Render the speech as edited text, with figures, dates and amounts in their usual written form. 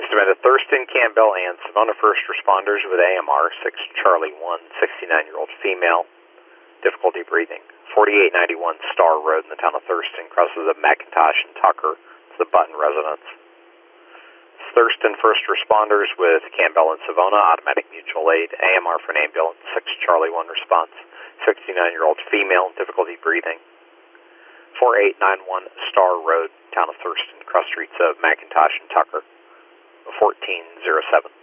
Estimated Thurston, Campbell, and Savona first responders with AMR 6 Charlie 1, 69-year-old female, difficulty breathing. 4891 Star Road in the town of Thurston, crosses of McIntosh and Tucker to the Button residence. Thurston first responders with Campbell and Savona, automatic mutual aid, AMR for an ambulance, 6 Charlie 1 response, 69-year-old female, difficulty breathing. 4891 Star Road, town of Thurston, cross streets of McIntosh and Tucker, 1407.